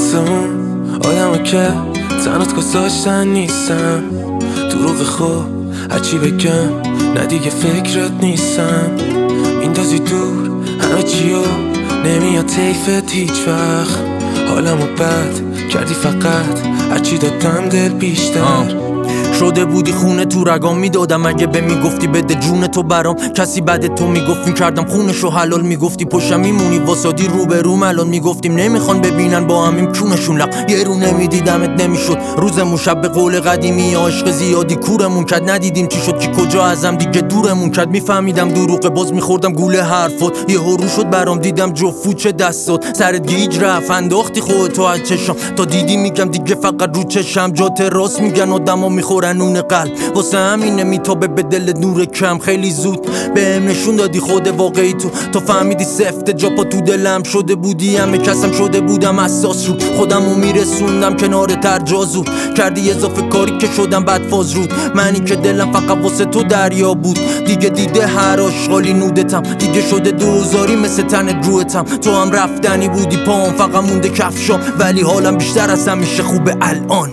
مثل اون آدمو که تنات گذاشتن نیستم، دروغ خوب هرچی بگم نه دیگه فکرت نیستم، میندازی دور همه چیو نمیاد طیفت هیچ وقت، حالمو بد کردی فقط هرچی دادم دل بیشتر. شده بودی خونه تو رگام میدادم، اگه به میگفتی بده جون تو برام، کسی بعد تو میگفت میکردم خونشو حلال، میگفتی پشتم میمونی واسادی رو به روم، الان میگفتیم نمیخوان ببینن با همیم کونشون لق، یه رو نمیدیدمت نمیشد روزمون، شب به قول قدیمی عشق زیادی کورمون کرد، ندیدیم چی شد کی کجا ازم دیگه دورمون کرد، میفهمیدم دروغه باز میخوردم گوله حرفات، یه رو شد برام دیدم جفو چه دستات، سرت گیج رفت انداختی خودتو از چشام، تا دیدی میگم دیگه فقط رو چشم جات راست میگن آدما میخورن نون قلب، واسه همینه میتابه به دل نور کم، خیلی زود بهم نشون دادی خود واقعی تو فهمیدی سفت جا پا تو دلم شده بودی، همه کسم شده بودم اساس رو خودمو میرسوندم کنار ترجازو، کردی اضافه کاری که شدم بعد فاز رود، منی که دلم فقط واسه تو دریا بود، دیگه دیده هر آشغالی نودتم، دیگه شده دوزاری مثل تن روتم، تو هم رفتنی بودی پام فقط مونده کفشام، ولی حالم بیشتر از همیشه خوبه الان.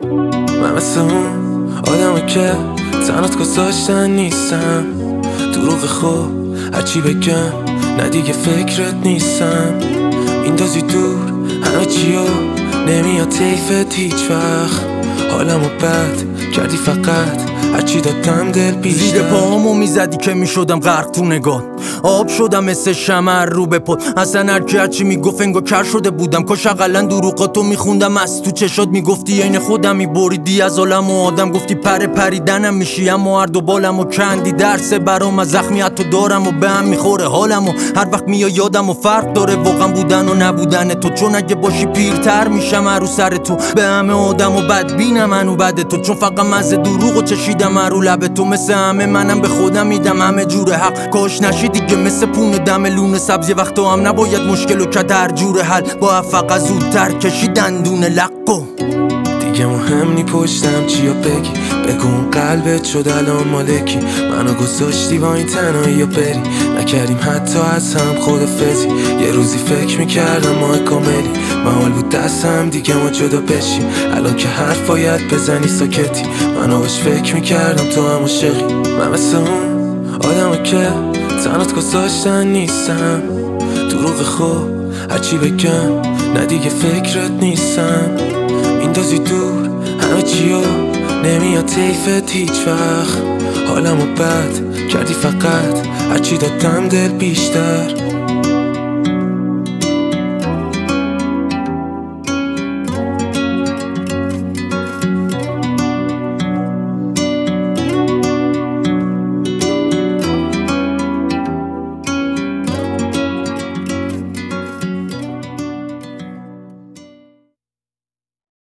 من مثل اون آدمو که تنات گذاشتن نیستم، دروغ خوب هرچی بگم نه دیگه فکرت نیستم، میندازی دور همه چیو نمیاد طیفت هیچ وقت، حالمو بد کردی فقط هرچی دادم دل بیشتر، زیر پاهامو میزدی که میشدم غرق تو نگاه، آب شدم مثل شمر رو به پد، اصلا هرچی میگفت انگار کر شده بودم، کاش اقلا دروغاتو میخوندم از تو چشات، میگفتی عین خودم میبریدی از عالم و آدم، گفتی پریدنم میشی اما هر دو بالمو کندی، درس برام از زخمیت تو دارم و به هم میخوره حالمو، هر وقت میای یادم و فرق داره واقعا بودن و نبودن تو، چون اگه باشی پیرتر میشم رو سر تو، به همه آدم و بدبینم منو بعد تو، چون فقط مزه دروغو چشیدم رو لب تو، مثل همه منم به خودم میدم همه جور حق، کاش نشی دیگه مثل پونه دم لون سبز، یه وقت هم نباید مشکل و کد هر جور حل، با فقط زودتر کشی دندون لقو، دیگه مهم نی پشتم چیا بگی، بگو قلبت شد الان مالکی، منو گذاشتی با این تنهایی بری، نکردیم حتی از هم خدافزی، یه روزی فکر میکردم ما کاملی، محال بود دستم دیگه ما جدا بشیم، الان که حرف باید بزنی ساکتی، منو باش فکر میکردم تو هم عاشقی، من مثل اون آدمو که تنات گذاشتن نیستم، دروغ خوب هرچی بگم نه دیگه فکرت نیستم، میندازی دور همه چیو نمیاد طیفت هیچ وقت، حالمو بد کردی فقط هرچی دادم دل بیشتر.